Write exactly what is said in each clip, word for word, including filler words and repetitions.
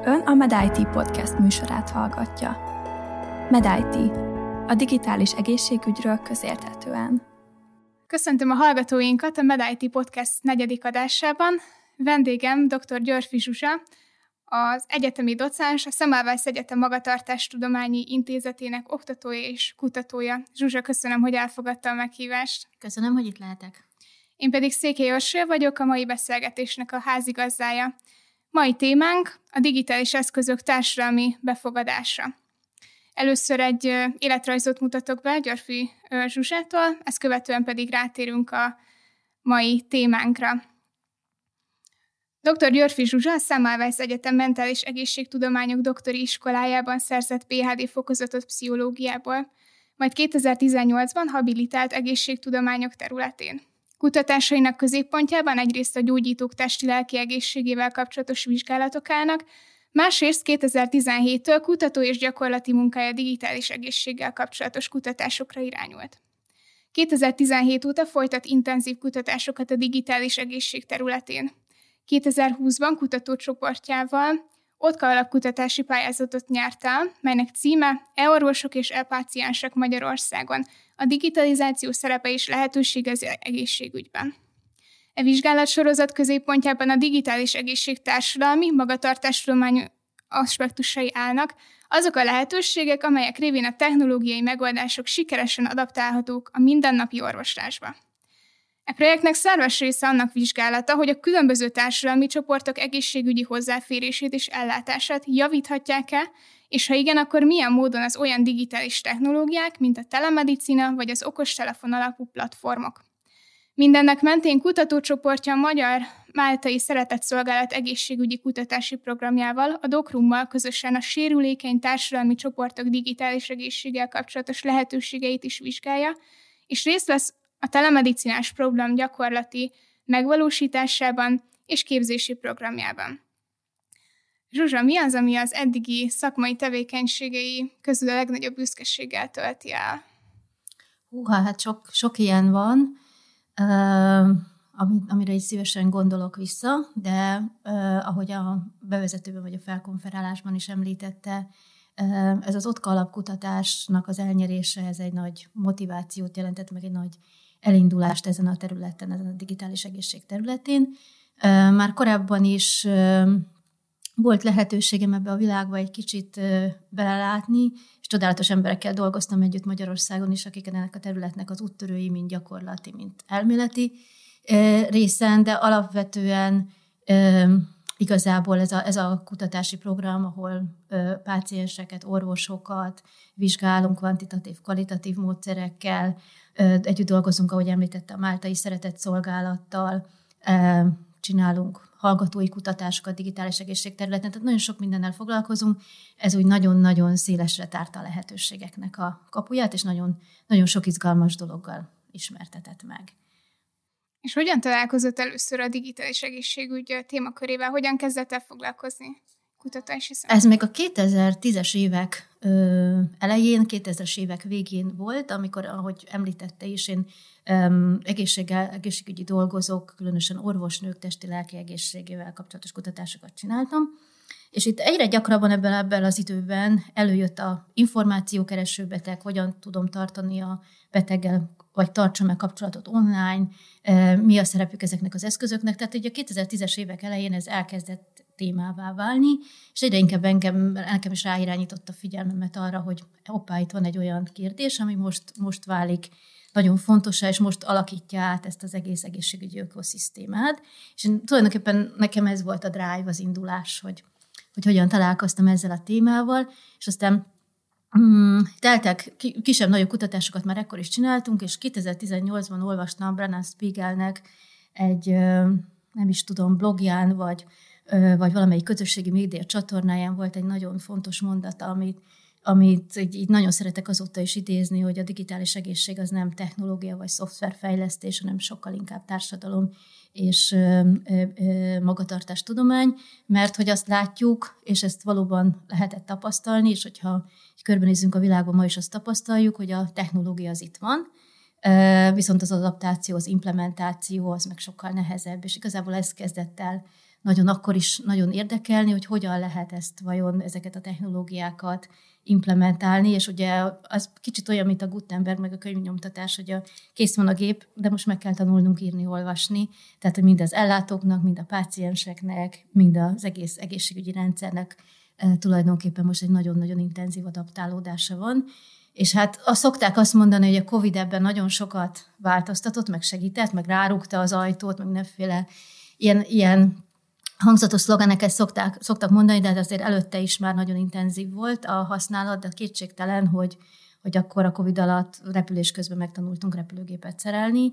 Ön a MedIT podcast műsorát hallgatja. MedIT, a digitális egészségügyről közérthetően. Köszöntöm a hallgatóinkat a MedIT podcast negyedik adásában. Vendégem dr. Györffy Zsuzsa, az egyetemi docens, a Semmelweis Egyetem Magatartástudományi Intézetének oktatója és kutatója. Zsuzsa, köszönöm, hogy elfogadta a meghívást. Köszönöm, hogy itt lehetek. Én pedig Székely Orsolya vagyok, a mai beszélgetésnek a házigazdája. Mai témánk a digitális eszközök társadalmi befogadása. Először egy életrajzot mutatok be Györffy Zsuzsától, ezt követően pedig rátérünk a mai témánkra. doktor Györffy Zsuzsa a Semmelweis Egyetem Mentális Egészségtudományok doktori iskolájában szerzett pé há dé fokozatot pszichológiából, majd kétezer-tizennyolcban habilitált egészségtudományok területén. Kutatásainak középpontjában egyrészt a gyógyítók testi-lelki egészségével kapcsolatos vizsgálatok állnak, másrészt kétezer-tizenhéttől kutató és gyakorlati munkája digitális egészséggel kapcsolatos kutatásokra irányult. kétezer-tizenhét óta folytat intenzív kutatásokat a digitális egészség területén. kétezer-húszban kutatócsoportjával OTKA alapkutatási pályázatot nyert el, melynek címe E-orvosok és e-páciensek Magyarországon, a digitalizáció szerepe és lehetősége az egészségügyben. E vizsgálatsorozat középpontjában a digitális egészség társadalmi, magatartástudományi aspektusai állnak, azok a lehetőségek, amelyek révén a technológiai megoldások sikeresen adaptálhatók a mindennapi orvoslásba. E projektnek szerves része annak vizsgálata, hogy a különböző társadalmi csoportok egészségügyi hozzáférését és ellátását javíthatják-e, és ha igen, akkor milyen módon az olyan digitális technológiák, mint a telemedicina vagy az okostelefon alapú platformok. Mindennek mentén kutatócsoportja a Magyar Máltai Szeretetszolgálat egészségügyi kutatási programjával, a Docrummal közösen a sérülékeny társadalmi csoportok digitális egészséggel kapcsolatos lehetőségeit is vizsgálja, és részt vesz a telemedicinás program gyakorlati megvalósításában és képzési programjában. Zsuzsa, mi az, ami az eddigi szakmai tevékenységei közül a legnagyobb büszkeséggel tölti el? Húha, hát sok, sok ilyen van, uh, amire is szívesen gondolok vissza, de uh, ahogy a bevezetőben vagy a felkonferálásban is említette, uh, ez az OTKA alapkutatásnak az elnyerése, ez egy nagy motivációt jelentett, meg egy nagy elindulást ezen a területen, ezen a digitális egészség területén. Uh, már korábban is uh, volt lehetőségem ebbe a világba egy kicsit belelátni, és csodálatos emberekkel dolgoztam együtt Magyarországon is, akik ennek a területnek az úttörői, mind gyakorlati, mint elméleti részen, de alapvetően igazából ez a, ez a kutatási program, ahol pácienseket, orvosokat vizsgálunk kvantitatív, kvalitatív módszerekkel, együtt dolgozunk, ahogy említette, a Máltai Szeretetszolgálattal, csinálunk hallgatói kutatásokat digitális egészség területen, tehát nagyon sok mindennel foglalkozunk, ez úgy nagyon-nagyon szélesre tárta a lehetőségeknek a kapuját, és nagyon, nagyon sok izgalmas dologgal ismertetett meg. És hogyan találkozott először a digitális egészségügy témakörével? Hogyan kezdett el foglalkozni kutatási szempontból? Ez még a kétezer-tízes évek ö, elején, kétezres évek végén volt, amikor, ahogy említette is, én Um, egészséggel, egészségügyi dolgozók, különösen orvosnők testi-lelki egészségével kapcsolatos kutatásokat csináltam, és itt egyre gyakrabban ebben, ebben az időben előjött a információkereső beteg, hogyan tudom tartani a beteggel, vagy tartsam meg kapcsolatot online, mi a szerepük ezeknek az eszközöknek, tehát ugye a kétezer-tízes évek elején ez elkezdett témává válni, és egyre inkább engem, nekem is ráirányította figyelmemet arra, hogy hoppá, itt van egy olyan kérdés, ami most, most válik nagyon fontos, és most alakítja át ezt az egész egészségügyi ökoszisztémát. És én, tulajdonképpen nekem ez volt a drive, az indulás, hogy, hogy hogyan találkoztam ezzel a témával, és aztán mm, teltek kisebb-nagyobb kutatásokat már ekkor is csináltunk, és kétezer-tizennyolcban olvastam Brennan Spiegelnek egy, nem is tudom, blogján, vagy, vagy valamelyik közösségi média csatornáján volt egy nagyon fontos mondata, amit amit így, így nagyon szeretek azóta is idézni, hogy a digitális egészség az nem technológia vagy szoftverfejlesztés, hanem sokkal inkább társadalom és ö, ö, ö, magatartástudomány, mert hogy azt látjuk, és ezt valóban lehetett tapasztalni, és hogyha körbenézzünk a világban, ma is azt tapasztaljuk, hogy a technológia az itt van, viszont az adaptáció, az implementáció az meg sokkal nehezebb, és igazából ez kezdett el nagyon akkor is nagyon érdekelni, hogy hogyan lehet ezt vajon ezeket a technológiákat implementálni, és ugye az kicsit olyan, mint a Gutenberg, meg a könyvnyomtatás, hogy a, kész van a gép, de most meg kell tanulnunk írni, olvasni, tehát hogy mind az ellátóknak, mind a pácienseknek, mind az egész egészségügyi rendszernek e, tulajdonképpen most egy nagyon-nagyon intenzív adaptálódása van, és hát azt szokták azt mondani, hogy a Covid ebben nagyon sokat változtatott, meg segített, meg rárúgta az ajtót, meg mindenféle ilyen, ilyen hangzatos szlogeneket szokták, szoktak mondani, de azért előtte is már nagyon intenzív volt a használat, de kétségtelen, hogy, hogy akkor a Covid alatt repülés közben megtanultunk repülőgépet szerelni,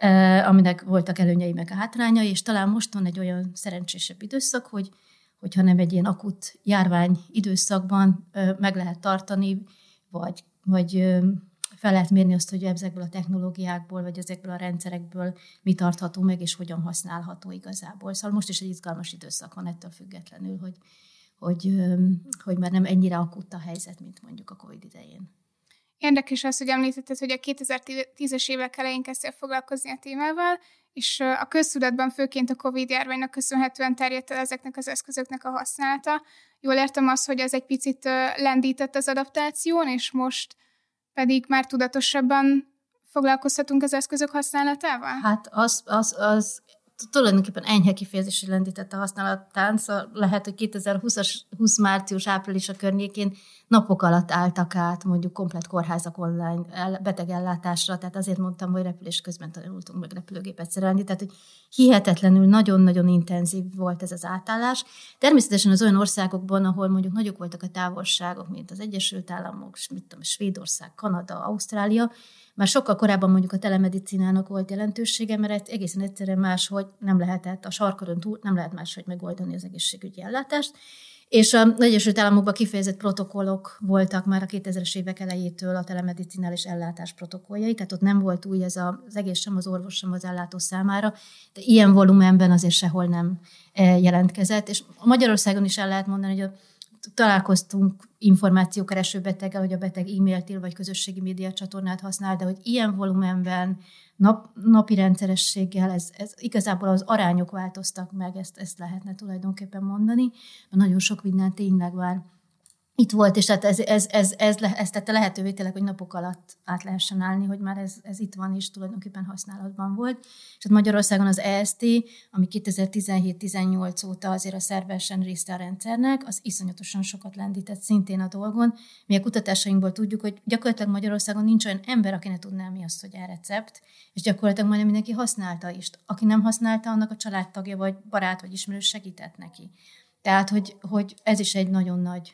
aminek voltak előnyei meg a hátrányai, és talán most van egy olyan szerencsésebb időszak, hogy, hogyha nem egy ilyen akut járvány időszakban meg lehet tartani, vagy, vagy fel lehet mérni azt, hogy ezekből a technológiákból, vagy ezekből a rendszerekből mi tartható meg, és hogyan használható igazából. Szóval most is egy izgalmas időszak van ettől függetlenül, hogy, hogy, hogy már nem ennyire akut a helyzet, mint mondjuk a Covid idején. Érdekes az, hogy említetted, hogy a kétezer-tízes évek elején kezdtél foglalkozni a témával, és a köztudatban főként a Covid-járványnak köszönhetően terjedt el ezeknek az eszközöknek a használata. Jól értem azt, hogy ez egy picit lendített az adaptáción, és most pedig már tudatosabban foglalkozhatunk az eszközök használatával? Hát az, az, az tulajdonképpen enyhe kifejezésre lendítette a használatán, szóval lehet, hogy kétezer-húsz március április a környékén napok alatt álltak át mondjuk komplett kórházak online betegellátásra, tehát azért mondtam, hogy repülés közben tanultunk meg repülőgépet szerelni, tehát hogy hihetetlenül nagyon-nagyon intenzív volt ez az átállás. Természetesen az olyan országokban, ahol mondjuk nagyok voltak a távolságok, mint az Egyesült Államok, mit tudom, Svédország, Kanada, Ausztrália, már sokkal korábban mondjuk a telemedicinának volt jelentősége, mert egészen egyszerűen máshogy nem lehetett a sarkörön túl, nem lehet máshogy megoldani az egészségügyi ellátást. És az Egyesült Államokban kifejezett protokollok voltak már a kétezres évek elejétől a telemedicinális ellátás protokolljai, tehát ott nem volt új ez az egész sem az orvos, sem az ellátó számára, de ilyen volumenben azért sehol nem jelentkezett. És Magyarországon is el lehet mondani, hogy a találkoztunk információkereső beteggel, hogy a beteg e-mailt ír, vagy közösségi média csatornát használ, de hogy ilyen volumenben, nap, napi rendszerességgel, ez, ez igazából az arányok változtak meg, ezt, ezt lehetne tulajdonképpen mondani. Nagyon sok minden tényleg már itt volt, és tehát ez, ez, ez, ez, ez tette lehetővé tényleg, hogy napok alatt át lehessen állni, hogy már ez, ez itt van, és tulajdonképpen használatban volt. És hát Magyarországon az E S T, ami kétezer-tizenhét-tizennyolc óta azért a szervesen része a rendszernek, az iszonyatosan sokat lendített szintén a dolgon. Mi a kutatásainkból tudjuk, hogy gyakorlatilag Magyarországon nincs olyan ember, aki ne tudná, mi az, hogy e-recept, és gyakorlatilag majdnem mindenki használta is. Aki nem használta, annak a családtagja, vagy barát, vagy ismerős segített neki. Tehát, hogy, hogy ez is egy nagyon nagy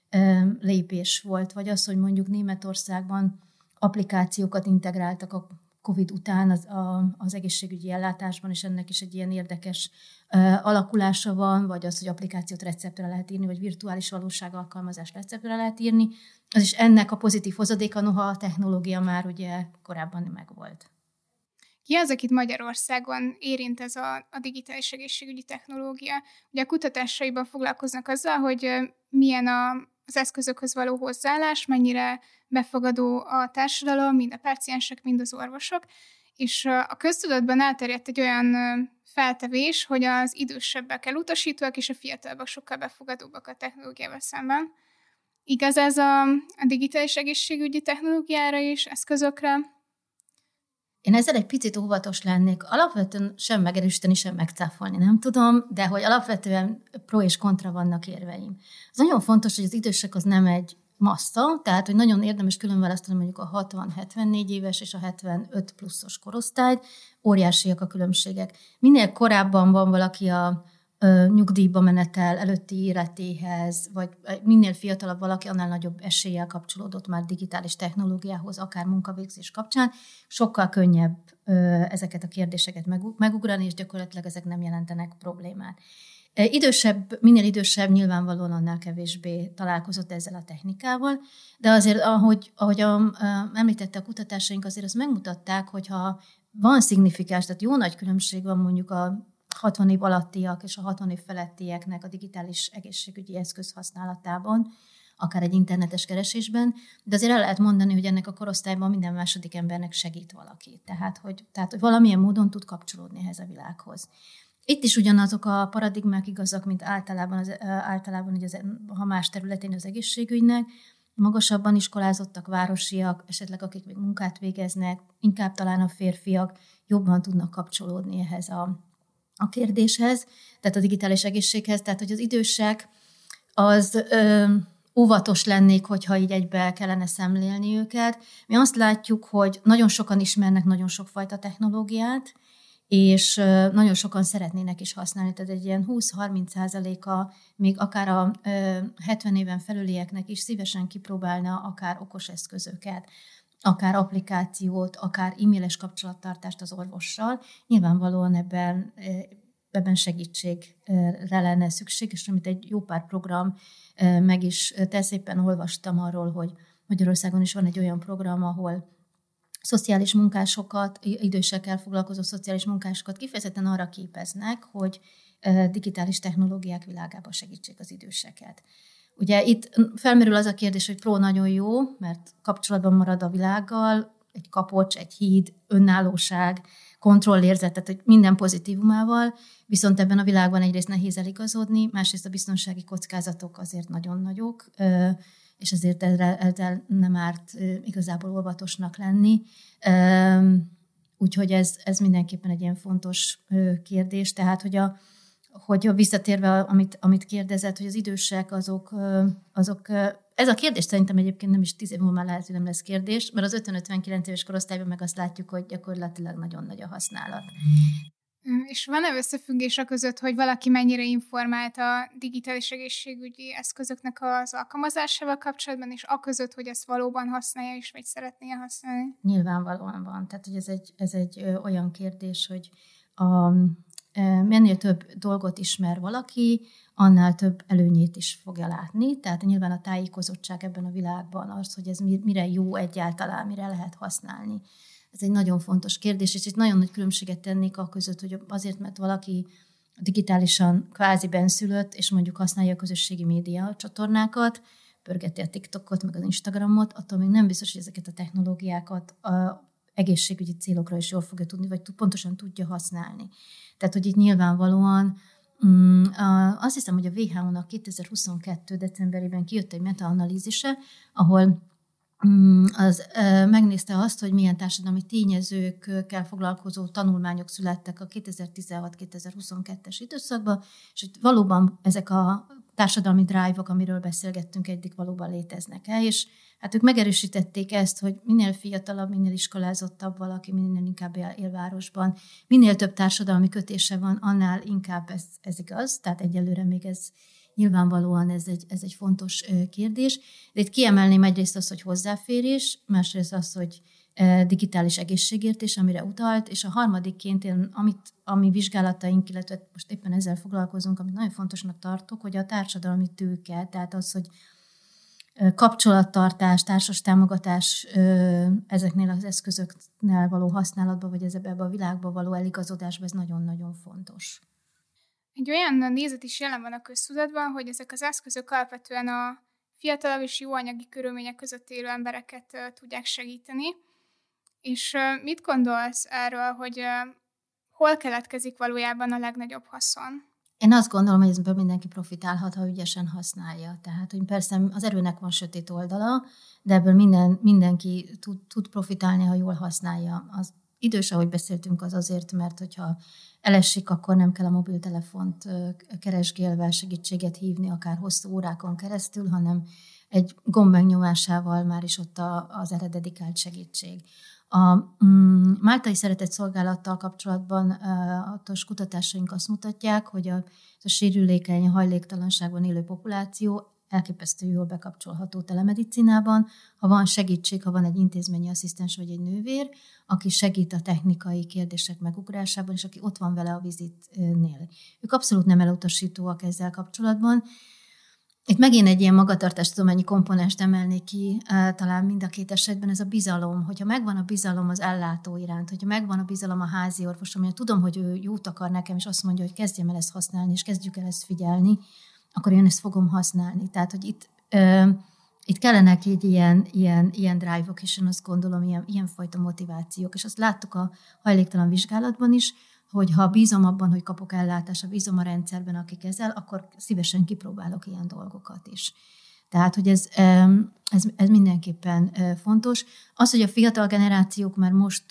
lépés volt, vagy az, hogy mondjuk Németországban applikációkat integráltak a Covid után az, a, az egészségügyi ellátásban, és ennek is egy ilyen érdekes uh, alakulása van, vagy az, hogy applikációt receptre lehet írni, vagy virtuális valóság alkalmazást receptre lehet írni, az is ennek a pozitív hozadéka, noha a technológia már ugye korábban megvolt. Ki az, akit Magyarországon érint ez a, a digitális egészségügyi technológia? Ugye a kutatásaiban foglalkoznak azzal, hogy milyen a az eszközökhöz való hozzáállás, mennyire befogadó a társadalom, mind a páciensek, mind az orvosok, és a köztudatban elterjedt egy olyan feltevés, hogy az idősebbek elutasítóak, és a fiatalabbak sokkal befogadóbbak a technológiával szemben. Igaz ez a, a digitális egészségügyi technológiára és eszközökre? Én ezzel egy picit óvatos lennék. Alapvetően sem megerősíteni, sem megcáfolni, nem tudom, de hogy alapvetően pro és kontra vannak érveim. Az nagyon fontos, hogy az idősek az nem egy massza, tehát hogy nagyon érdemes különválasztani mondjuk a hatvan-hetvennégy éves és a hetvenöt pluszos korosztályt, óriásiak a különbségek. Minél korábban van valaki a ö, nyugdíjba menetel előtti életéhez, vagy minél fiatalabb valaki, annál nagyobb eséllyel kapcsolódott már digitális technológiához, akár munkavégzés kapcsán, sokkal könnyebb ö, ezeket a kérdéseket megugrani, és gyakorlatilag ezek nem jelentenek problémát. Idősebb, minél idősebb, nyilvánvalóan annál kevésbé találkozott ezzel a technikával, de azért, ahogy, ahogy a, a, említette a kutatásaink, azért azt megmutatták, hogyha van szignifikáns, tehát jó nagy különbség van mondjuk a hatvan év alattiak és a hatvan év felettieknek a digitális egészségügyi eszköz használatában, akár egy internetes keresésben, de azért el lehet mondani, hogy ennek a korosztályban minden második embernek segít valaki. Tehát hogy, tehát, hogy valamilyen módon tud kapcsolódni ehhez a világhoz. Itt is ugyanazok a paradigmák igazak, mint általában, az, általában hogy az, ha más területén az egészségügynek. Magasabban iskolázottak, városiak, esetleg akik még munkát végeznek, inkább talán a férfiak jobban tudnak kapcsolódni ehhez a, a kérdéshez, tehát a digitális egészséghez. Tehát, hogy az idősek, az ö, óvatos lennék, hogyha így egybe kellene szemlélni őket. Mi azt látjuk, hogy nagyon sokan ismernek nagyon sokfajta technológiát, és nagyon sokan szeretnének is használni, tehát egy ilyen húsz-harminc százaléka még akár a hetven éven felülieknek is szívesen kipróbálna akár okos eszközöket, akár applikációt, akár e-mailes kapcsolattartást az orvossal. Nyilvánvalóan ebben, ebben segítségre lenne szükség, és amit egy jó pár program meg is tesz, éppen olvastam arról, hogy Magyarországon is van egy olyan program, ahol szociális munkásokat, idősekkel foglalkozó szociális munkásokat kifejezetten arra képeznek, hogy digitális technológiák világába segítsék az időseket. Ugye itt felmerül az a kérdés, hogy Pro nagyon jó, mert kapcsolatban marad a világgal, egy kapocs, egy híd, önállóság, kontrollérzet, tehát hogy minden pozitívumával, viszont ebben a világban egyrészt nehéz eligazodni, másrészt a biztonsági kockázatok azért nagyon nagyok, és ezért ezzel nem árt igazából óvatosnak lenni. Úgyhogy ez, ez mindenképpen egy ilyen fontos kérdés. Tehát, hogy a, hogy a visszatérve, amit, amit kérdezett, hogy az idősek azok, azok, ez a kérdés szerintem egyébként nem is tíz év múlva már lehet, hogy nem lesz kérdés, mert az ötven-ötvenkilenc éves korosztályban meg azt látjuk, hogy gyakorlatilag nagyon nagy a használat. És van-e összefüggés a között, hogy valaki mennyire informált a digitális egészségügyi eszközöknek az alkalmazásával kapcsolatban, és a között, hogy ezt valóban használja is, vagy szeretné használni? Nyilvánvalóan van. Tehát, hogy ez egy, ez egy olyan kérdés, hogy a, minél több dolgot ismer valaki, annál több előnyét is fogja látni. Tehát nyilván a tájékozottság ebben a világban az, hogy ez mire jó egyáltalán, mire lehet használni. Ez egy nagyon fontos kérdés, és itt nagyon nagy különbséget tennék a között, hogy azért, mert valaki digitálisan kvázi benszülött, és mondjuk használja a közösségi média csatornákat, pörgeti a TikTokot, meg az Instagramot, attól még nem biztos, hogy ezeket a technológiákat a egészségügyi célokra is jól fogja tudni, vagy pontosan tudja használni. Tehát, hogy itt nyilvánvalóan mm, azt hiszem, hogy a vé há ó-nak kétezer-huszonkettő decemberében kijött egy metaanalízise, ahol az megnézte azt, hogy milyen társadalmi tényezőkkel foglalkozó tanulmányok születtek a kétezer-tizenhat-kétezer-huszonkettes időszakban, és hogy valóban ezek a társadalmi drive-ok, amiről beszélgettünk eddig, valóban léteznek-e, és hát ők megerősítették ezt, hogy minél fiatalabb, minél iskolázottabb valaki, minél inkább él, él városban, minél több társadalmi kötése van, annál inkább ez, ez igaz, tehát egyelőre még ez nyilvánvalóan ez egy, ez egy fontos kérdés. De itt kiemelném egyrészt azt, hogy hozzáférés, másrészt az, hogy digitális egészségértés, amire utalt, és a harmadikként, én, amit, ami vizsgálataink, illetve most éppen ezzel foglalkozunk, amit nagyon fontosnak tartok, hogy a társadalmi tőke, tehát az, hogy kapcsolattartás, társas támogatás ezeknél az eszközöknél való használatban, vagy ebben a világban való eligazodásban, ez nagyon-nagyon fontos. Egy olyan nézet is jelen van a köztudatban, hogy ezek az eszközök alapvetően a fiatalabb és jó anyagi körülmények között élő embereket uh, tudják segíteni. És uh, mit gondolsz erről, hogy uh, hol keletkezik valójában a legnagyobb haszon? Én azt gondolom, hogy ebből mindenki profitálhat, ha ügyesen használja. Tehát, hogy persze az erőnek van sötét oldala, de ebből minden, mindenki tud, tud profitálni, ha jól használja. Az idős, ahogy beszéltünk, az azért, mert hogyha elesik, akkor nem kell a mobiltelefont keresgélve segítséget hívni, akár hosszú órákon keresztül, hanem egy gomb megnyomásával már is ott a, az erre dedikált segítség. A mm, Máltai Szeretett Szolgálattal kapcsolatban a kutatásaink azt mutatják, hogy a, a sérülékeny, hajléktalanságban élő populáció elképesztő jól bekapcsolható telemedicinában. Ha van segítség, ha van egy intézményi asszisztens vagy egy nővér, aki segít a technikai kérdések megugrásában, és aki ott van vele a vizitnél. Ők abszolút nem elutasítóak ezzel kapcsolatban. Itt megint egy ilyen magatartástudományi komponenst emelnék ki, talán mind a két esetben, ez a bizalom. Hogyha megvan a bizalom az ellátó iránt, hogyha megvan a bizalom a házi orvosom, hogy tudom, hogy ő jót akar nekem, és azt mondja, hogy kezdjem el ezt használni, és kezdjük el ezt figyelni, akkor én ezt fogom használni. Tehát, hogy itt, ö, itt kellenek így ilyen, ilyen, ilyen drive-ok, és én azt gondolom, ilyen, ilyenfajta motivációk. És azt láttuk a hajléktalan vizsgálatban is, hogy ha bízom abban, hogy kapok ellátást, ha bízom a rendszerben, aki kezel, akkor szívesen kipróbálok ilyen dolgokat is. Tehát, hogy ez, ez, ez mindenképpen fontos. Az, hogy a fiatal generációk már most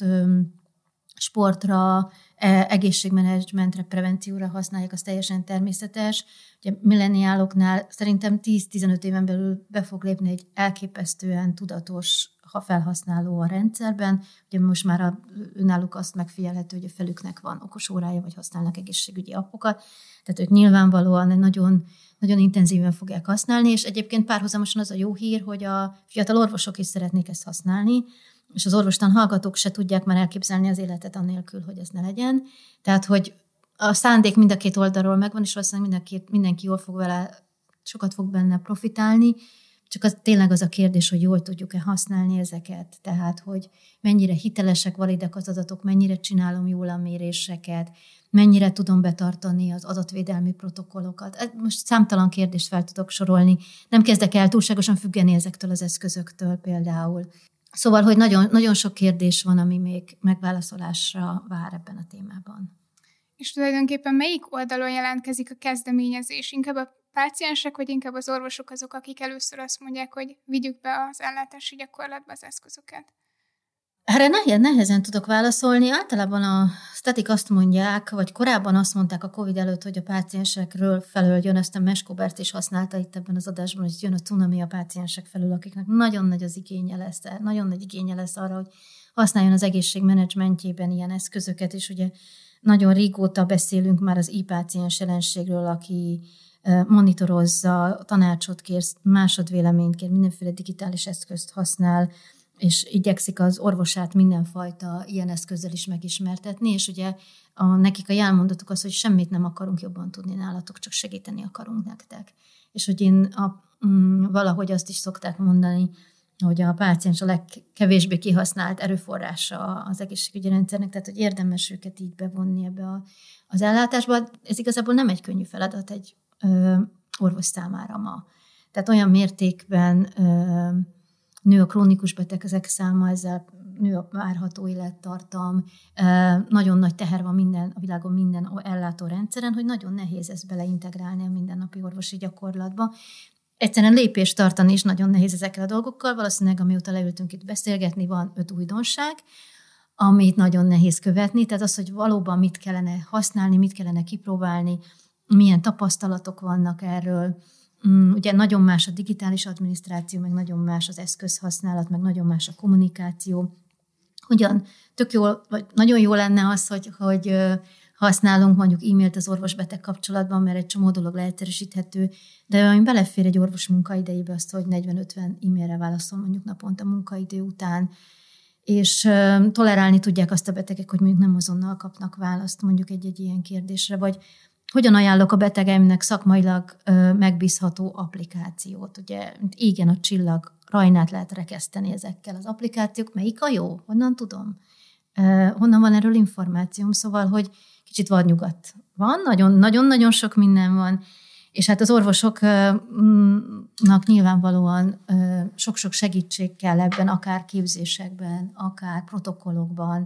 sportra, egészségmenedzsmentre, prevencióra használják, az teljesen természetes. Ugye millenniáloknál szerintem tíz-tizenöt éven belül be fog lépni egy elképesztően tudatos ha felhasználó a rendszerben. Ugye most már a, náluk azt megfigyelhető, hogy a felüknek van okos órája, vagy használnak egészségügyi appokat. Tehát ők nyilvánvalóan nagyon, nagyon intenzíven fogják használni, és egyébként párhuzamosan az a jó hír, hogy a fiatal orvosok is szeretnék ezt használni, és az orvostan hallgatók se tudják már elképzelni az életet annélkül, hogy ez ne legyen. Tehát, hogy a szándék mind a két oldalról megvan, és valószínűleg mind a két, mindenki jól fog vele, sokat fog benne profitálni, csak az, tényleg az a kérdés, hogy jól tudjuk-e használni ezeket, tehát, hogy mennyire hitelesek, validek az adatok, mennyire csinálom jól a méréseket, mennyire tudom betartani az adatvédelmi protokollokat. Most számtalan kérdést fel tudok sorolni. Nem kezdek el túlságosan függeni ezektől az eszközöktől például. Szóval, hogy nagyon, nagyon sok kérdés van, ami még megválaszolásra vár ebben a témában. És tulajdonképpen melyik oldalon jelentkezik a kezdeményezés? Inkább a páciensek, vagy inkább az orvosok azok, akik először azt mondják, hogy vigyük be az ellátási gyakorlatba az eszközöket? Erre nehéz, nehezen tudok válaszolni. Általában a sztetik azt mondják, vagy korábban azt mondták a Covid előtt, hogy a páciensekről felől jön, ezt a Meskobert is használta itt ebben az adásban, hogy jön a cunami a páciensek felől, akiknek nagyon nagy az igénye lesz, nagyon nagy igénye lesz arra, hogy használjon az egészségmenedzsmentjében ilyen eszközöket, és ugye nagyon régóta beszélünk már az e-páciens jelenségről, aki monitorozza, tanácsot kér, másodvéleményt kér, mindenféle digitális eszközt használ, és igyekszik az orvosát mindenfajta ilyen eszközzel is megismertetni, és ugye a, nekik a jelmondatuk az, hogy semmit nem akarunk jobban tudni nálatok, csak segíteni akarunk nektek. És hogy én a, mm, valahogy azt is szokták mondani, hogy a páciens a legkevésbé kihasznált erőforrása az egészségügyi rendszernek, tehát hogy érdemes őket így bevonni ebbe a, az ellátásba. Ez igazából nem egy könnyű feladat egy ö, orvos számára ma. Tehát olyan mértékben ö, nő a krónikus betegek száma, ezzel nő a várható élettartam, nagyon nagy teher van minden, a világon minden ellátó rendszeren, hogy nagyon nehéz ezt beleintegrálni a mindennapi orvosi gyakorlatba. Egyszerűen lépést tartani is nagyon nehéz ezekkel a dolgokkal, valószínűleg amióta leültünk itt beszélgetni, van öt újdonság, amit nagyon nehéz követni, tehát az, hogy valóban mit kellene használni, mit kellene kipróbálni, milyen tapasztalatok vannak erről. Ugye nagyon más a digitális adminisztráció, meg nagyon más az eszközhasználat, meg nagyon más a kommunikáció. Ugyan tök jó, vagy nagyon jó lenne az, hogy, hogy használunk mondjuk e-mailt az orvos-beteg kapcsolatban, mert egy csomó dolog leegyszerűsíthető, de ami belefér egy orvos munkaidejébe azt, hogy negyven-ötven e-mailre válaszol mondjuk naponta munkaidő után, és tolerálni tudják azt a betegek, hogy mondjuk nem azonnal kapnak választ mondjuk egy-egy ilyen kérdésre, vagy hogyan ajánlok a betegeimnek szakmailag ö, megbízható applikációt. Ugye égen a csillag, rajnát lehet rekeszteni ezekkel az applikációk. Melyik a jó? Honnan tudom? Uh, honnan van erről információm? Szóval, hogy kicsit vadnyugat van, nagyon-nagyon sok minden van, és hát az orvosoknak nyilvánvalóan uh, sok-sok segítség kell ebben, akár képzésekben, akár protokollokban,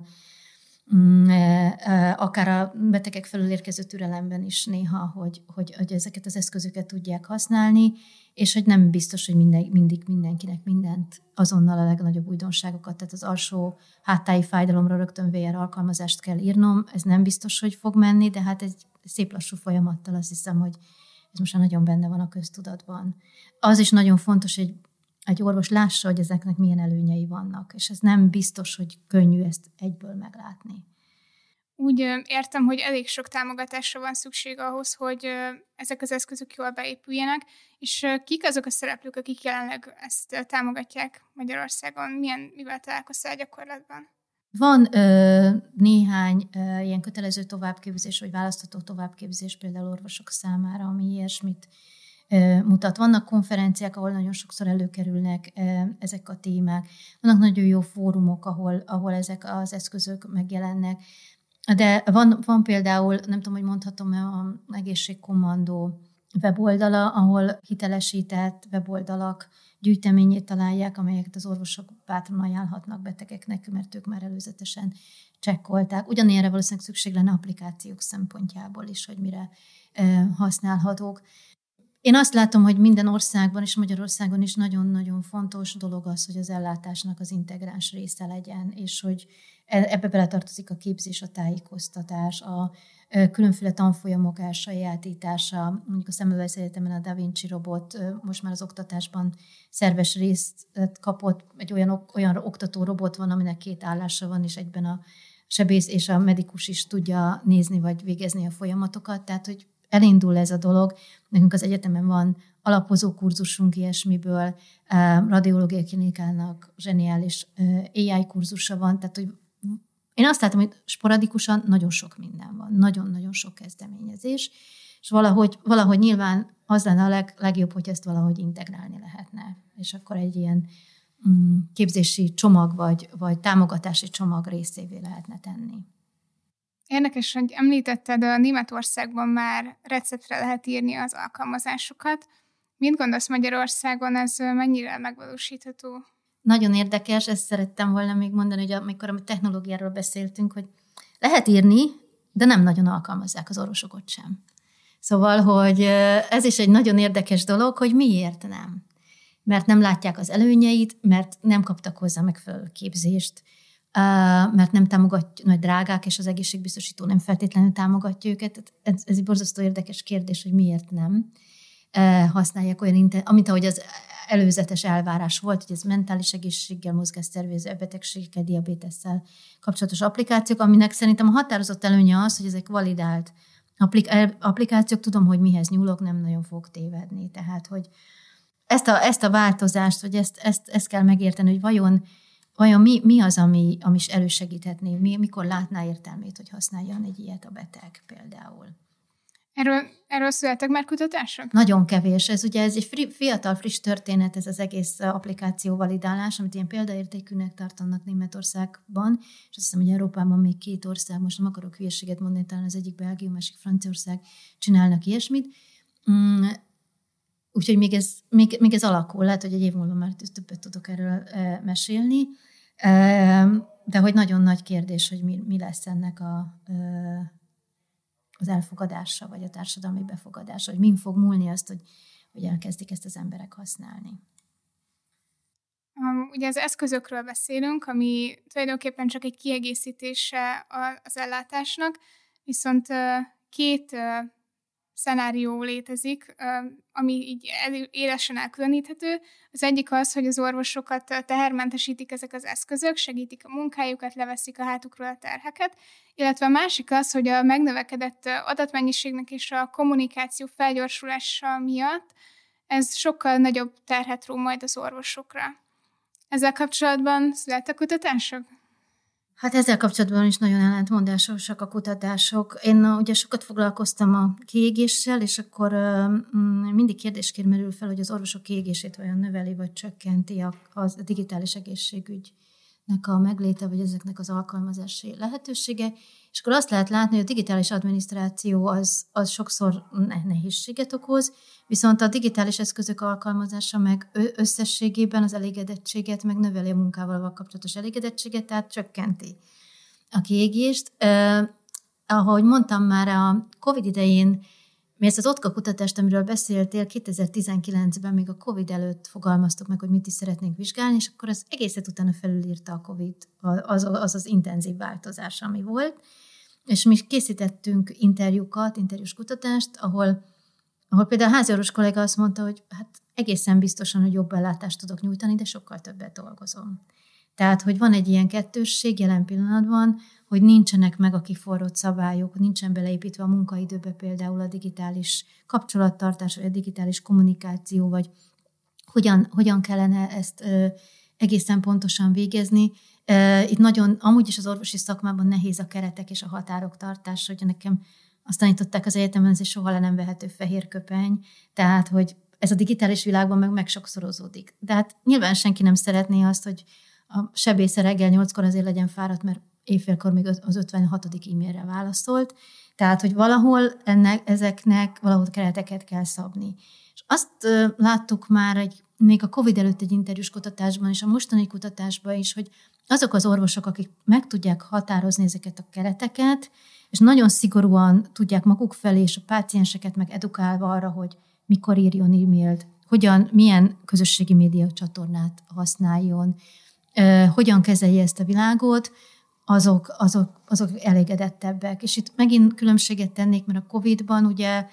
akár a betegek felül érkező türelemben is néha, hogy, hogy, hogy ezeket az eszközöket tudják használni, és hogy nem biztos, hogy minden, mindig mindenkinek mindent azonnal a legnagyobb újdonságokat, tehát az alsó háttáji fájdalomra rögtön vé er alkalmazást kell írnom, ez nem biztos, hogy fog menni, de hát egy szép lassú folyamattal azt hiszem, hogy ez most már nagyon benne van a köztudatban. Az is nagyon fontos, hogy egy orvos lássa, hogy ezeknek milyen előnyei vannak, és ez nem biztos, hogy könnyű ezt egyből meglátni. Úgy értem, hogy elég sok támogatásra van szükség ahhoz, hogy ezek az eszközök jól beépüljenek, és kik azok a szereplők, akik jelenleg ezt támogatják Magyarországon? Milyen, mivel találkoztál gyakorlatban? Van ö, néhány ö, ilyen kötelező továbbképzés, vagy választható továbbképzés például orvosok számára, ami ilyesmit mutat. Vannak konferenciák, ahol nagyon sokszor előkerülnek ezek a témák. Vannak nagyon jó fórumok, ahol, ahol ezek az eszközök megjelennek. De van, van például, nem tudom, hogy mondhatom-e, az egészségkommandó weboldala, ahol hitelesített weboldalak gyűjteményét találják, amelyeket az orvosok bátran ajánlhatnak betegeknek, mert ők már előzetesen csekkolták. Ugyanilyenre valószínűleg szükség lenne applikációk szempontjából is, hogy mire használhatók. Én azt látom, hogy minden országban és Magyarországon is nagyon-nagyon fontos dolog az, hogy az ellátásnak az integráns része legyen, és hogy ebbe beletartozik a képzés, a tájékoztatás, a különféle tanfolyamok elsajátítása. Mondjuk a Semmelweis Egyetemen a Da Vinci robot most már az oktatásban szerves részt kapott, egy olyan, olyan oktató robot van, aminek két állása van, és egyben a sebész és a medikus is tudja nézni vagy végezni a folyamatokat, tehát hogy elindul ez a dolog. Nekünk az egyetemen van alapozó kurzusunk ilyesmiből, radiológiai klinikának zseniális á i kurzusa van, tehát hogy én azt látom, hogy sporadikusan nagyon sok minden van, nagyon-nagyon sok kezdeményezés, és valahogy, valahogy nyilván az lenne a leg, legjobb, hogy ezt valahogy integrálni lehetne, és akkor egy ilyen mm, képzési csomag vagy, vagy támogatási csomag részévé lehetne tenni. Érdekes, hogy említetted, a Németországban már receptre lehet írni az alkalmazásokat. Mit gondolsz Magyarországon, ez mennyire megvalósítható? Nagyon érdekes, ezt szerettem volna még mondani, hogy amikor a technológiáról beszéltünk, hogy lehet írni, de nem nagyon alkalmazzák az orvosokat sem. Szóval, hogy ez is egy nagyon érdekes dolog, hogy miért nem. Mert nem látják az előnyeit, mert nem kaptak hozzá megfelelő képzést, mert nem támogatja, nagy drágák, és az egészségbiztosító nem feltétlenül támogatja őket. Ez, ez egy borzasztó érdekes kérdés, hogy miért nem használják olyan, amit ahogy az előzetes elvárás volt, hogy ez mentális egészséggel, mozgásszervező betegségekkel, diabétesszel kapcsolatos applikációk, aminek szerintem a határozott előnye az, hogy ezek validált applikációk, tudom, hogy mihez nyúlok, nem nagyon fog tévedni. Tehát, hogy ezt a, ezt a változást, vagy ezt, ezt, ezt kell megérteni, hogy vajon, vajon mi, mi az, ami, ami is elősegíthetné, mi, mikor látná értelmét, hogy használjon egy ilyet a beteg például. Erről, erről születtek már kutatások? Nagyon kevés. Ez ugye ez egy fri, fiatal, friss történet, ez az egész applikáció validálás, amit ilyen példaértékűnek tartanak Németországban, és azt hiszem, hogy Európában még két ország, most nem akarok hülyeséget mondani, talán az egyik Belgium, másik Franciaország csinálnak ilyesmit. Mm, úgyhogy még ez, még, még ez alakul, lehet, hogy egy év múlva már többet tudok erről e, mesélni, e, de hogy nagyon nagy kérdés, hogy mi, mi lesz ennek a... E, az elfogadása, vagy a társadalmi befogadása, hogy min fog múlni azt, hogy, hogy elkezdik ezt az emberek használni. Um, ugye az eszközökről beszélünk, ami tulajdonképpen csak egy kiegészítése az ellátásnak, viszont uh, két uh, szenárió létezik, uh, ami így élesen elkülöníthető. Az egyik az, hogy az orvosokat tehermentesítik ezek az eszközök, segítik a munkájukat, leveszik a hátukról a terheket, illetve a másik az, hogy a megnövekedett adatmennyiségnek és a kommunikáció felgyorsulása miatt ez sokkal nagyobb terhet ró majd az orvosokra. Ezzel kapcsolatban születtek kutatások? Hát ezzel kapcsolatban is nagyon ellentmondásosak a kutatások. Én ugye sokat foglalkoztam a kiégéssel, és akkor uh, mindig kérdésként merül fel, hogy az orvosok kiégését vajon növeli, vagy csökkenti a, a digitális egészségügynek a megléte, vagy ezeknek az alkalmazási lehetősége. És akkor azt lehet látni, hogy a digitális adminisztráció az, az sokszor nehézséget okoz, viszont a digitális eszközök alkalmazása meg összességében az elégedettséget, meg növeli a munkával kapcsolatos elégedettséget, tehát csökkenti a kiégést. Eh, ahogy mondtam már, a Covid idején, mi ezt az OTKA kutatást, amiről beszéltél, kétezer-tizenkilencben, még a Covid előtt fogalmaztuk meg, hogy mit is szeretnénk vizsgálni, és akkor az egészet utána felülírta a Covid, az az, az intenzív változás, ami volt. És mi készítettünk interjúkat, interjús kutatást, ahol, ahol például a háziorvos kolléga azt mondta, hogy hát egészen biztosan, hogy jobb ellátást tudok nyújtani, de sokkal többet dolgozom. Tehát, hogy van egy ilyen kettősség jelen pillanatban, hogy nincsenek meg a kiforrott szabályok, nincsen beleépítve a munkaidőbe például a digitális kapcsolattartás, vagy a digitális kommunikáció, vagy hogyan, hogyan kellene ezt ö, egészen pontosan végezni. Itt nagyon, amúgy is az orvosi szakmában nehéz a keretek és a határok tartása, hogy nekem azt tanították az egyetemen, ez egy soha le nem vehető fehér köpeny, tehát, hogy ez a digitális világban meg megsokszorozódik. De hát nyilván senki nem szeretné azt, hogy a sebésze reggel nyolckor azért legyen fáradt, mert éjfélkor még az ötvenhatodik e-mailre válaszolt, tehát, hogy valahol ennek, ezeknek valahol kereteket kell szabni. És azt uh, láttuk már egy, még a Covid előtt egy interjús kutatásban, és a mostani kutatásban is, hogy azok az orvosok, akik meg tudják határozni ezeket a kereteket, és nagyon szigorúan tudják maguk felé, és a pácienseket meg edukálva arra, hogy mikor írjon e-mailt, hogyan, milyen közösségi média csatornát használjon, uh, hogyan kezelje ezt a világot, azok, azok, azok elégedettebbek. És itt megint különbséget tennék, mert a Covidban ugye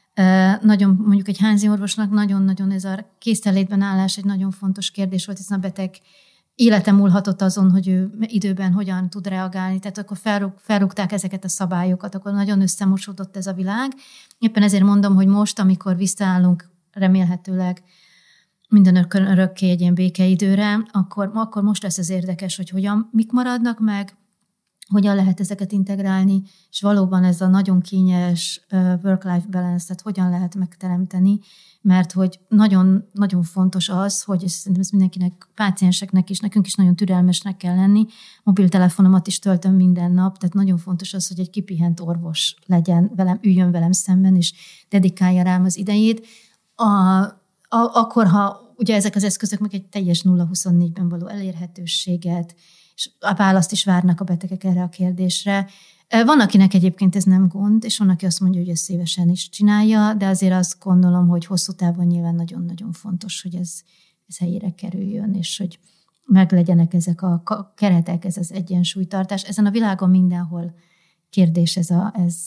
nagyon, mondjuk egy házi orvosnak nagyon-nagyon ez a készenlétben állás egy nagyon fontos kérdés volt, hiszen a beteg élete múlhatott azon, hogy ő időben hogyan tud reagálni, tehát akkor felrúg, felrúgták ezeket a szabályokat, akkor nagyon összemosódott ez a világ. Éppen ezért mondom, hogy most, amikor visszaállunk remélhetőleg minden örökké egy ilyen békeidőre, akkor, akkor most lesz az érdekes, hogy hogyan, mik maradnak meg, hogyan lehet ezeket integrálni, és valóban ez a nagyon kényes work-life balance-et hogyan lehet megteremteni, mert hogy nagyon, nagyon fontos az, hogy szerintem ez mindenkinek, pácienseknek is, nekünk is nagyon türelmesnek kell lenni. Mobiltelefonomat is töltöm minden nap, tehát nagyon fontos az, hogy egy kipihent orvos legyen velem, üljön velem szemben, és dedikálja rám az idejét. A, a, akkor, ha ugye ezek az eszközök meg egy teljes nulla huszonnégyben való elérhetőséget, és a választ is várnak a betegek erre a kérdésre. Van, akinek egyébként ez nem gond, és van, aki azt mondja, hogy ezt szívesen is csinálja, de azért azt gondolom, hogy hosszú távon nyilván nagyon-nagyon fontos, hogy ez, ez helyére kerüljön, és hogy meglegyenek ezek a keretek, ez az egyensúlytartás. Ezen a világon mindenhol kérdés ez a, ez,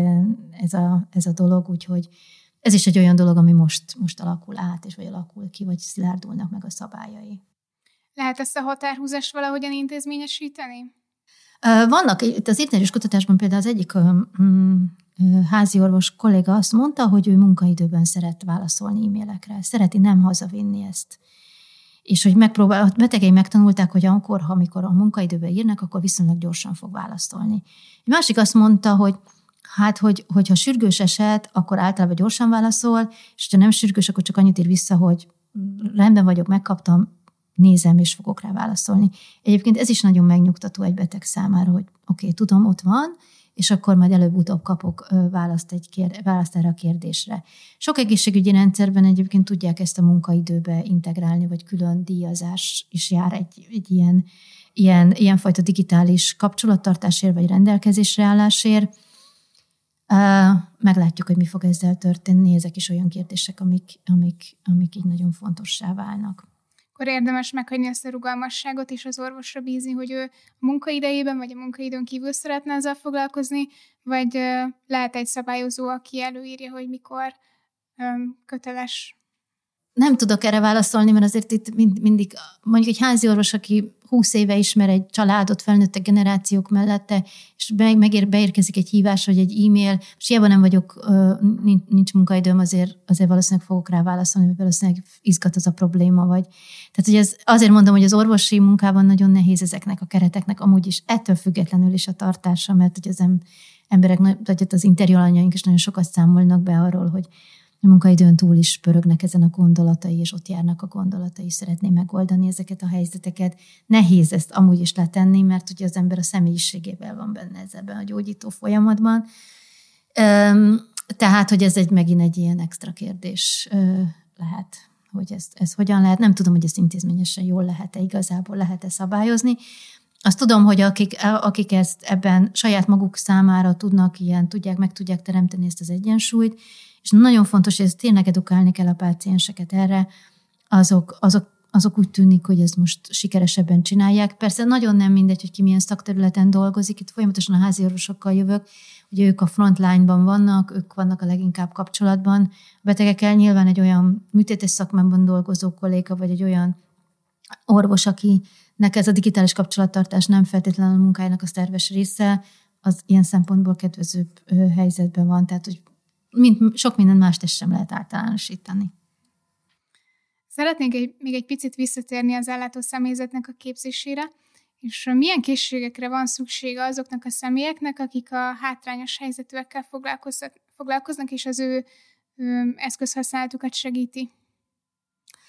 ez a, ez a dolog, úgyhogy ez is egy olyan dolog, ami most, most alakul át, és vagy alakul ki, vagy szilárdulnak meg a szabályai. Lehet ezt a határhúzást valahogyan intézményesíteni? Vannak, itt az interjús kutatásban például az egyik um, háziorvos kolléga azt mondta, hogy ő munkaidőben szeret válaszolni e-mailekre, szereti nem hazavinni ezt. És hogy megpróbál, a betegei megtanulták, hogy akkor, ha amikor a munkaidőben írnak, akkor viszonylag gyorsan fog válaszolni. Egy másik azt mondta, hogy hát, hogy, hogyha sürgős eset, akkor általában gyorsan válaszol, és ha nem sürgős, akkor csak annyit ír vissza, hogy rendben vagyok, megkaptam, nézem, és fogok rá válaszolni. Egyébként ez is nagyon megnyugtató egy beteg számára, hogy oké, okay, tudom, ott van, és akkor majd előbb-utóbb kapok választ, egy kér, választ erre a kérdésre. Sok egészségügyi rendszerben egyébként tudják ezt a munkaidőbe integrálni, vagy külön díjazás is jár egy, egy ilyen, ilyen, ilyenfajta digitális kapcsolattartásért, vagy rendelkezésre állásért. Meglátjuk, hogy mi fog ezzel történni. Ezek is olyan kérdések, amik, amik, amik így nagyon fontossá válnak. Akkor érdemes meghagyni ezt a rugalmasságot, és az orvosra bízni, hogy ő a munkaidejében, vagy a munkaidőn kívül szeretne ezzel foglalkozni, vagy lehet egy szabályozó, aki előírja, hogy mikor um, köteles. Nem tudok erre válaszolni, mert azért itt mind, mindig, mondjuk egy házi orvos, aki húsz éve ismer egy családot, felnőttek generációk mellette, és megér, beérkezik egy hívás, vagy egy e-mail, és hiába nem vagyok, nincs, nincs munkaidőm, azért, azért valószínűleg fogok rá válaszolni, mert valószínűleg izgat az a probléma. Vagy. Tehát hogy ez, azért mondom, hogy az orvosi munkában nagyon nehéz ezeknek a kereteknek, amúgy is ettől függetlenül is a tartása, mert hogy az emberek, vagy az interjú alanyaink is nagyon sokat számolnak be arról, hogy a munkaidőn túl is pörögnek ezen a gondolatai, és ott járnak a gondolatai, és szeretné megoldani ezeket a helyzeteket. Nehéz ezt amúgy is letenni, mert ugye az ember a személyiségével van benne ebben a gyógyító folyamatban. Tehát, hogy ez egy megint egy ilyen extra kérdés lehet, hogy ez, ez hogyan lehet. Nem tudom, hogy ezt intézményesen jól lehet-e, igazából lehet-e szabályozni. Azt tudom, hogy akik, akik ezt ebben saját maguk számára tudnak ilyen, tudják, meg tudják teremteni ezt az egyensúlyt, és nagyon fontos, hogy ezt tényleg edukálni kell a pácienseket erre, azok, azok, azok úgy tűnik, hogy ezt most sikeresebben csinálják. Persze nagyon nem mindegy, hogy ki milyen szakterületen dolgozik, itt folyamatosan a házi orvosokkal jövök, ugye ők a frontline-ban vannak, ők vannak a leginkább kapcsolatban. A betegekkel nyilván egy olyan műtétes szakmában dolgozó kolléga, vagy egy olyan orvos, akinek ez a digitális kapcsolattartás nem feltétlenül a munkájának a szerves része, az ilyen szempontból kedvezőbb helyzetben van, tehát hogy mint sok minden mást ezt sem lehet általánosítani. Szeretnék egy, még egy picit visszatérni az ellátó személyzetnek a képzésére, és milyen készségekre van szüksége azoknak a személyeknek, akik a hátrányos helyzetűekkel foglalkoznak, és az ő, ő eszközhasználatukat segíti?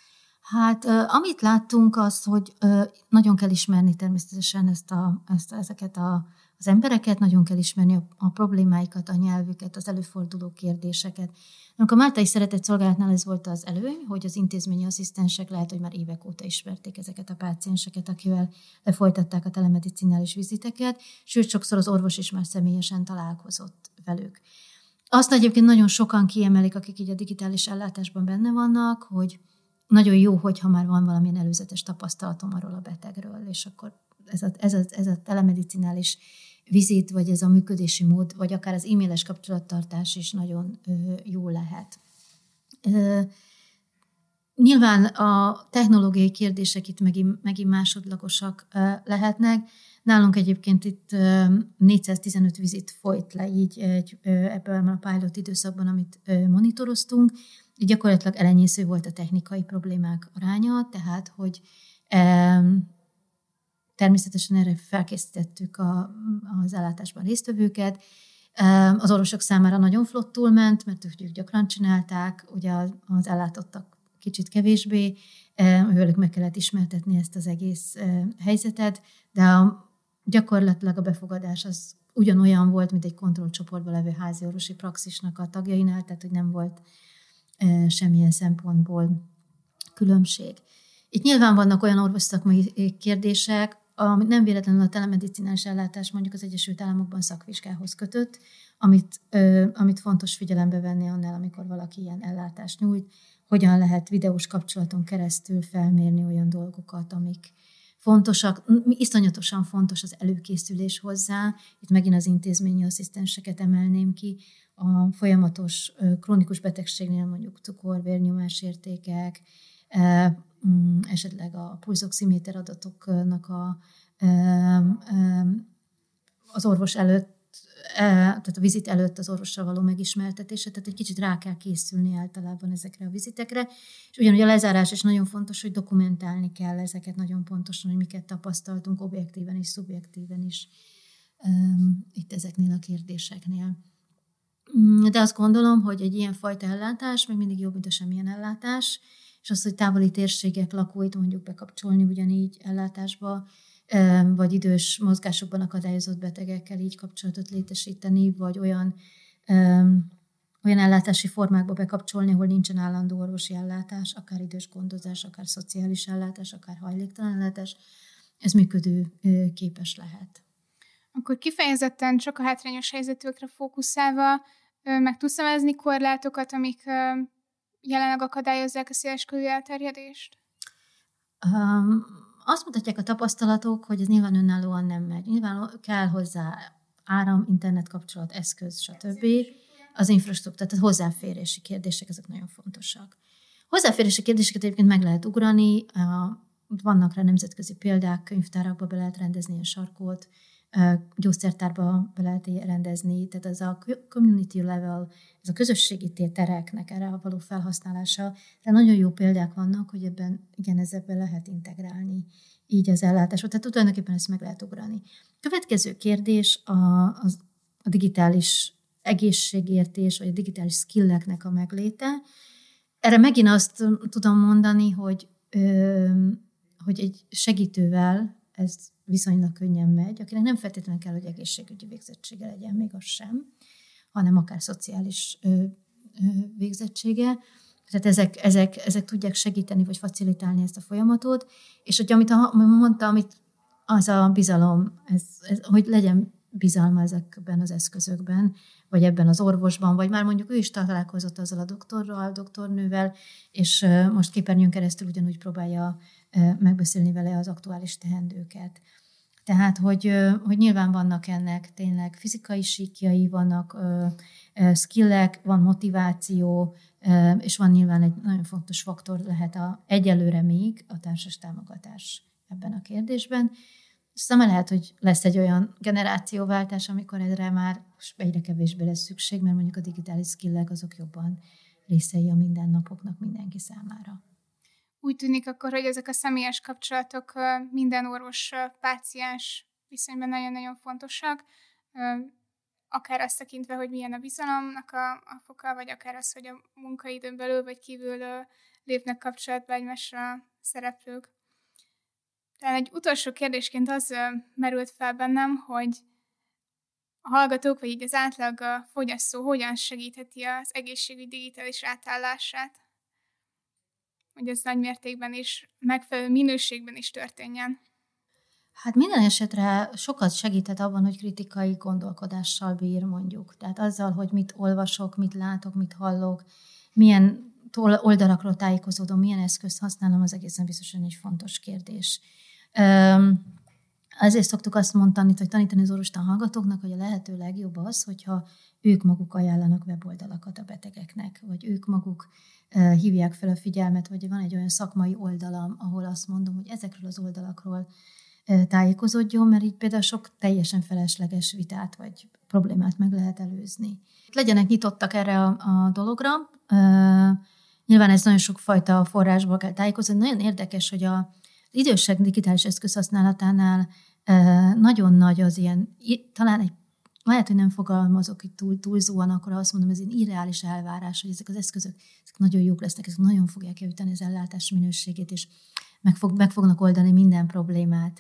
Hát amit láttunk az, hogy nagyon kell ismerni természetesen ezt a, ezt, ezeket a, az embereket, nagyon kell ismerni a, a problémáikat, a nyelvüket, az előforduló kérdéseket. A Máltai Szeretett Szolgálatnál ez volt az előny, hogy az intézményi asszisztensek lehet, hogy már évek óta ismerték ezeket a pácienseket, akivel lefolytatták a telemedicinális viziteket, sőt, sokszor az orvos is már személyesen találkozott velük. Azt egyébként nagyon sokan kiemelik, akik így a digitális ellátásban benne vannak, hogy nagyon jó, hogyha már van valamilyen előzetes tapasztalatom arról a betegről, és akkor ez a, ez a, ez a telemedicinális vizit, vagy ez a működési mód, vagy akár az e-mailes kapcsolattartás is nagyon ö, jó lehet. Ö, nyilván a technológiai kérdések itt megint, megint másodlagosak ö, lehetnek. Nálunk egyébként itt ö, négyszáztizenöt vizit folyt le így egy, ö, ebben a pilot időszakban, amit ö, monitoroztunk. Gyakorlatilag elenyésző volt a technikai problémák aránya, tehát, hogy ö, természetesen erre felkészítettük a, az ellátásban résztvevőket. Az orvosok számára nagyon flottul ment, mert ők gyakran csinálták, ugye az ellátottak kicsit kevésbé, ővelük meg kellett ismertetni ezt az egész helyzetet, de a, gyakorlatilag a befogadás az ugyanolyan volt, mint egy kontrollcsoportban levő háziorvosi praxisnak a tagjainál, tehát hogy nem volt semmilyen szempontból különbség. Itt nyilván vannak olyan orvosszakmai kérdések, amit nem véletlenül a telemedicinális ellátás mondjuk az Egyesült Államokban szakvizsgához kötött, amit, ö, amit fontos figyelembe venni annál, amikor valaki ilyen ellátást nyújt, hogyan lehet videós kapcsolaton keresztül felmérni olyan dolgokat, amik fontosak. Iszonyatosan fontos az előkészülés hozzá, itt megint az intézményi asszisztenseket emelném ki, a folyamatos krónikus betegségnél mondjuk cukor, vérnyomás értékek, esetleg a pulzoximéter adatoknak a, az orvos előtt, tehát a vizit előtt az orvossal való megismertetése, tehát egy kicsit rá kell készülni általában ezekre a vizitekre. És ugyanúgy a lezárás is nagyon fontos, hogy dokumentálni kell ezeket nagyon pontosan, hogy miket tapasztaltunk objektíven és szubjektíven is itt ezeknél a kérdéseknél. De azt gondolom, hogy egy ilyen fajta ellátás még mindig jobb, mint a semmilyen ellátás, és az, hogy távoli térségek lakóit mondjuk bekapcsolni ugyanígy ellátásba, vagy idős mozgásokban akadályozott betegekkel így kapcsolatot létesíteni, vagy olyan, olyan ellátási formákba bekapcsolni, ahol nincsen állandó orvosi ellátás, akár idős gondozás, akár szociális ellátás, akár hajléktalan ellátás, ez működő képes lehet. Akkor kifejezetten csak a hátrányos helyzetűekre fókuszálva meg tudsz nevezni korlátokat, amik jelenleg akadályozzák a széleskörű elterjedést? Um, azt mutatják a tapasztalatok, hogy ez nyilván önállóan nem megy. Nyilván kell hozzá áram, internet kapcsolat, eszköz, stb. Az infrastruktúra, tehát hozzáférési kérdések, ezek nagyon fontosak. Hozzáférési kérdéseket egyébként meg lehet ugrani, vannak rá nemzetközi példák, könyvtárakba be lehet rendezni a sarkót, gyógyszertárba be lehet rendezni, tehát ez a community level, ez a közösségi tereknek erre való felhasználása, de nagyon jó példák vannak, hogy ebben, igen, ezzel lehet integrálni így az ellátásot, tehát tulajdonképpen ezt meg lehet ugrani. Következő kérdés a, a, a digitális egészségértés, vagy a digitális skilleknek a megléte. Erre megint azt tudom mondani, hogy, ö, hogy egy segítővel ez viszonylag könnyen megy, akinek nem feltétlenül kell, hogy egészségügyi végzettsége legyen, még az sem, hanem akár szociális ö, ö, végzettsége. Tehát ezek, ezek, ezek tudják segíteni, vagy facilitálni ezt a folyamatot, és hogy amit a, mondta, amit az a bizalom, ez, ez, hogy legyen bizalma ezekben az eszközökben, vagy ebben az orvosban, vagy már mondjuk ő is találkozott azzal a doktorral, doktornővel, és most képernyőn keresztül ugyanúgy próbálja megbeszélni vele az aktuális teendőket. Tehát, hogy, hogy nyilván vannak ennek tényleg fizikai síkjai, vannak skillek, van motiváció, és van nyilván egy nagyon fontos faktor, lehet a, egyelőre még a társas támogatás ebben a kérdésben. Aztán lehet, hogy lesz egy olyan generációváltás, amikor erre már egyre kevésbé lesz szükség, mert mondjuk a digitális skillek azok jobban részei a mindennapoknak mindenki számára. Úgy tűnik akkor, hogy ezek a személyes kapcsolatok minden orvos-páciens viszonyban nagyon-nagyon fontosak. akár azt tekintve, hogy milyen a bizalomnak a, a foka, vagy akár az, hogy a munkaidőn belül vagy kívül lépnek kapcsolatba egymásra a szereplők. Tehát egy utolsó kérdésként az merült fel bennem, hogy a hallgatók, vagy így az átlag a fogyasztó hogyan segítheti az egészségügy digitális átállását, hogy ez nagy mértékben is, megfelelő minőségben is történjen. Hát minden esetre sokat segíthet abban, hogy kritikai gondolkodással bír, mondjuk. Tehát azzal, hogy mit olvasok, mit látok, mit hallok, milyen oldalakról tájékozódom, milyen eszközt használom, az egészen biztosan egy fontos kérdés. Ezért szoktuk azt mondani, hogy tanítani az orvostan hallgatóknak, hogy a lehető legjobb az, hogyha ők maguk ajánlanak weboldalakat a betegeknek, vagy ők maguk hívják fel a figyelmet, vagy van egy olyan szakmai oldalam, ahol azt mondom, hogy ezekről az oldalakról tájékozódjon, mert így például sok teljesen felesleges vitát vagy problémát meg lehet előzni. Legyenek nyitottak erre a, a dologra. Uh, nyilván ez nagyon sok fajta forrásból kell tájékozódni. Nagyon érdekes, hogy a, az idősek digitális eszköz használatánál uh, nagyon nagy az ilyen, talán egy, lehet, hogy nem fogalmazok itt túl, túlzóan, akkor azt mondom, ez egy irreális elvárás, hogy ezek az eszközök ezek nagyon jók lesznek, ezek nagyon fogják javítani az ellátás minőségét, és meg, fog, meg fognak oldani minden problémát.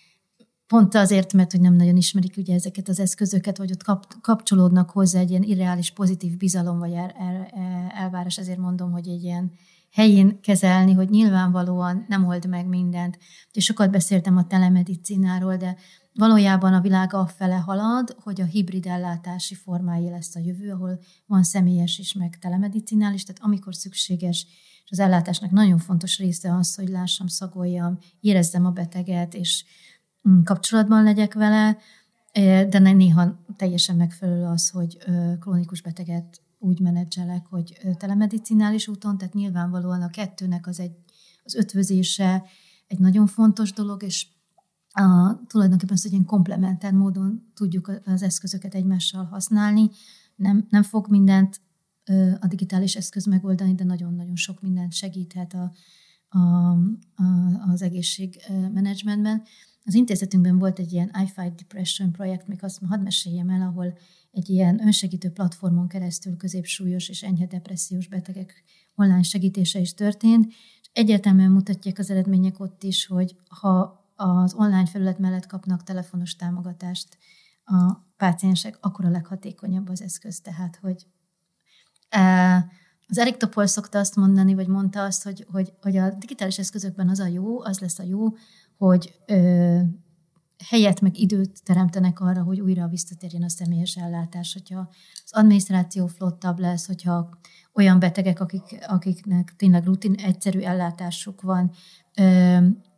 Pont azért, mert hogy nem nagyon ismerik ugye ezeket az eszközöket, vagy ott kap, kapcsolódnak hozzá egy ilyen irreális pozitív bizalom, vagy el, el, elvárás, ezért mondom, hogy egy ilyen helyén kezelni, hogy nyilvánvalóan nem old meg mindent. És sokat beszéltem a telemedicináról, de valójában a világ afele halad, hogy a hibrid ellátási formái lesz a jövő, ahol van személyes is, meg telemedicinál is, tehát amikor szükséges, és az ellátásnak nagyon fontos része az, hogy lássam, szagoljam, érezzem a beteget, és kapcsolatban legyek vele, de néha teljesen megfelelő az, hogy krónikus beteget úgy menedzselek, hogy telemedicinális úton, tehát nyilvánvalóan a kettőnek az, egy, az ötvözése egy nagyon fontos dolog, és a, tulajdonképpen azt, hogy ilyen komplementer módon tudjuk az eszközöket egymással használni. Nem, nem fog mindent a digitális eszköz megoldani, de nagyon-nagyon sok mindent segíthet a, a, a, az egészségmenedzsmentben. Az intézetünkben volt egy ilyen I Fight Depression projekt, még azt hadd meséljem el, ahol egy ilyen önsegítő platformon keresztül középsúlyos és enyhe depressziós betegek online segítése is történt, és egyértelműen mutatják az eredmények ott is, hogy ha az online felület mellett kapnak telefonos támogatást a páciensek, akkor a leghatékonyabb az eszköz. Tehát, hogy az Erik Topol szokta azt mondani, vagy mondta azt, hogy, hogy, hogy a digitális eszközökben az a jó, az lesz a jó, hogy ö, helyet meg időt teremtenek arra, hogy újra visszatérjen a személyes ellátás, hogyha az adminisztráció flottabb lesz, hogyha olyan betegek, akik, akiknek tényleg rutin, egyszerű ellátásuk van, ö,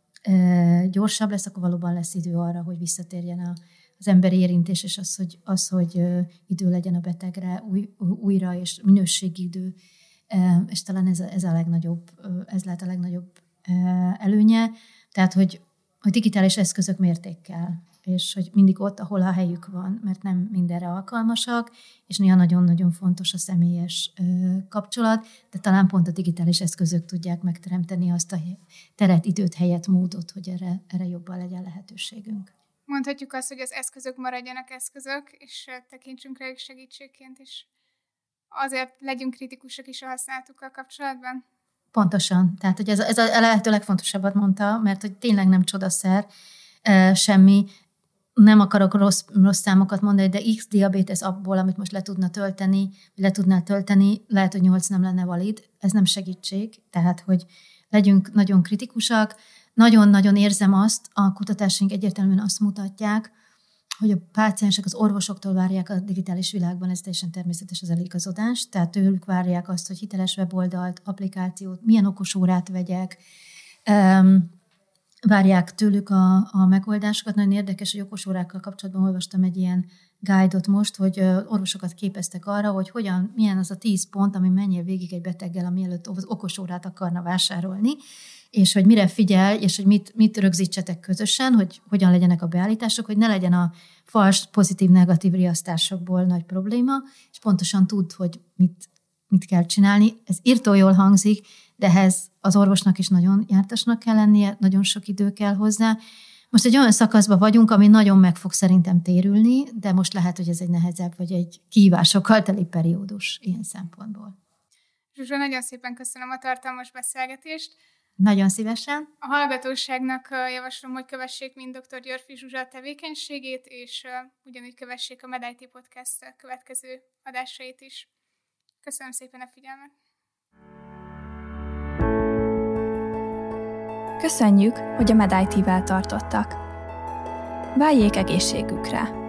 ö, gyorsabb lesz, akkor valóban lesz idő arra, hogy visszatérjen a, az emberi érintés, és az, hogy, az, hogy ö, idő legyen a betegre új, újra, és minőségi idő, ö, és talán ez a, ez a legnagyobb, ö, ez lehet a legnagyobb ö, előnye. Tehát, hogy, hogy digitális eszközök mértékkel, és hogy mindig ott, ahol a helyük van, mert nem mindenre alkalmasak, és néha nagyon-nagyon fontos a személyes ö, kapcsolat, de talán pont a digitális eszközök tudják megteremteni azt a teret, időt, helyet, módot, hogy erre, erre jobban legyen lehetőségünk. Mondhatjuk azt, hogy az eszközök maradjanak eszközök, és tekintsünk rájuk segítségként, és azért legyünk kritikusak is a használatukkal kapcsolatban. Pontosan. Tehát, hogy ez, ez a lehető legfontosabbat mondta, mert hogy tényleg nem csodaszer e, semmi. Nem akarok rossz, rossz számokat mondani, de X diabétesz abból, amit most le tudna tölteni, le tudnál tölteni, lehet, hogy nyolc nem lenne valid. Ez nem segítség. Tehát, hogy legyünk nagyon kritikusak. Nagyon-nagyon érzem azt, a kutatásaink egyértelműen azt mutatják, hogy a páciensek az orvosoktól várják a digitális világban, ez teljesen természetes az eligazodás, tehát tőlük várják azt, hogy hiteles weboldalt, applikációt, milyen okosórát vegyek, um, várják tőlük a, a megoldásokat. Nagyon érdekes, hogy okosórákkal kapcsolatban olvastam egy ilyen guide-ot most, hogy orvosokat képeztek arra, hogy hogyan, milyen az a tíz pont, ami menjél végig egy beteggel, ami előtt az okosórát akarna vásárolni, és hogy mire figyelj, és hogy mit, mit rögzítsetek közösen, hogy hogyan legyenek a beállítások, hogy ne legyen a fals, pozitív, negatív riasztásokból nagy probléma, és pontosan tudd, hogy mit, mit kell csinálni. Ez írtó jól hangzik, de ehhez az orvosnak is nagyon jártasnak kell lennie, nagyon sok idő kell hozzá. Most egy olyan szakaszban vagyunk, ami nagyon meg fog szerintem térülni, de most lehet, hogy ez egy nehezebb, vagy egy kihívásokkal teli periódus ilyen szempontból. Zsuzsa, nagyon szépen köszönöm a tartalmas beszélgetést. Nagyon szívesen. A hallgatóságnak javaslom, hogy kövessék mind doktor Györffy Zsuzsa tevékenységét, és ugyanúgy kövessék a MedIT Podcast következő adásait is. Köszönöm szépen a figyelmet! Köszönjük, hogy a MedIT-vel tartottak. Váljék egészségükre!